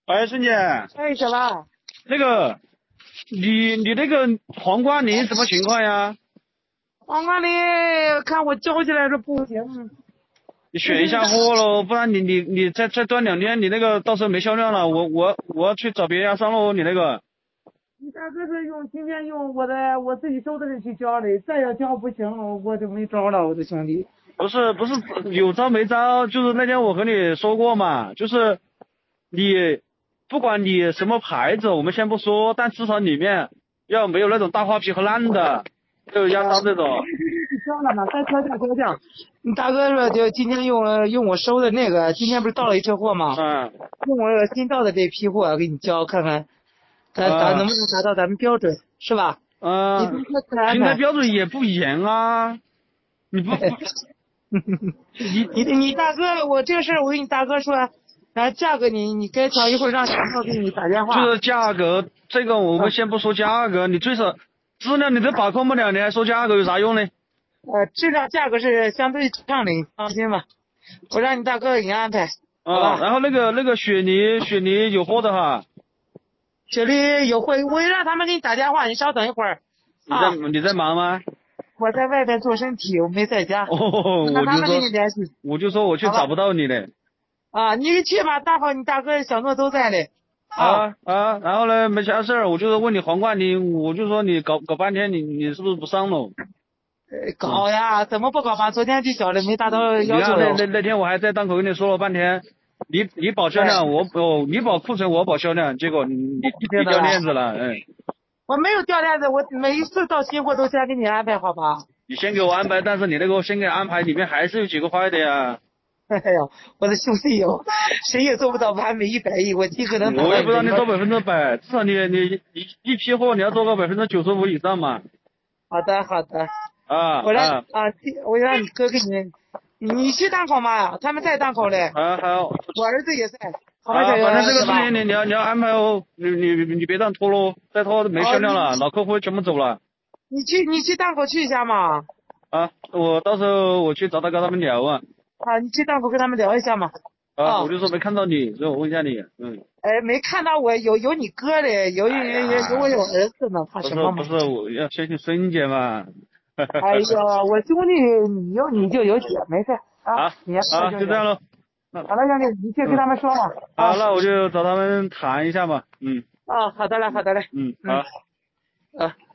哎，孙姐， 哎，小王， 那个，你那个黄瓜梨什么情况呀？ 黄瓜梨看我浇起来是不行， 你选一下货喽，不然你再端2天，你那个到时候没销量了，我要去找别家商喽，你那个。 你大哥是今天用我自己收的人去浇的，再要浇不行，我就没招了，我的兄弟。 不是有招没招，就是那天我和你说过嘛，就是你不管你什么牌子，我们先不说，但至少里面要没有那种大花皮和烂的，就压伤这种。 浇了嘛，该浇。你大哥说就今天用我收的那个，今天不是到了一车货吗？ 嗯。 用我新到的这批货给你浇看看，能不能达到咱们标准，是吧？你嗯，现在标准也不严啊，你不你大哥，我这个事儿我跟你大哥说，价格你该调，一会儿让小浩给你打电话。 就是价格，这个我们先不说价格，你最少质量你都把控不了，你还说价格有啥用呢？ 质量价格是相对上的，你放心吧，我让你大哥给你安排，好吧？ 然后那个雪梨有货的哈。 雪梨有货，我让他们给你打电话，你稍等一会儿。 你在忙吗？ 我在外边做身体，我没在家。 哦， 让他们给你联系。 我就说我去找不到你嘞。 你去吧，大伙你大哥小诺都在嘞。 然后呢，没啥事儿，我就是问你黄瓜梨，我就说你搞半天，你是不是不上喽？ 搞呀，怎么不搞吧？昨天就晓得没达到要求了。 那天我还在档口跟你说了半天，你保销量，你保库存，我保销量，结果你掉链子了， 我没有掉链子，我每一次到新货都先给你安排，好吧？ 你先给我安排，但是你那个先给安排里面还是有几个坏的呀。 哎呀，我的兄弟哟，谁也做不到完美100%，我尽可能达到。 我也不让你做100%，至少你一批货你要做到95%以上嘛。 好的。我让你哥给你去档口嘛，他们在档口嘞。 好。 我儿子也在。好吧， 反正这个事情你要安排哦，你别这样拖喽，再拖没销量了，老客户全部走了。 你去档口去一下嘛。 我到时候我去找他跟他们聊啊。 你去档口跟他们聊一下嘛。 我就说没看到你，所以我问一下你。 没看到我，有你哥嘞，有我儿子呢，怕什么嘛？ 不是，我要相信孙姐嘛。 哎呀，我兄弟，你有你就有姐，没事啊。 就这样喽。 好了，兄弟，你去跟他们说嘛。 那我就找他们谈一下嘛。 好的嘞。 好。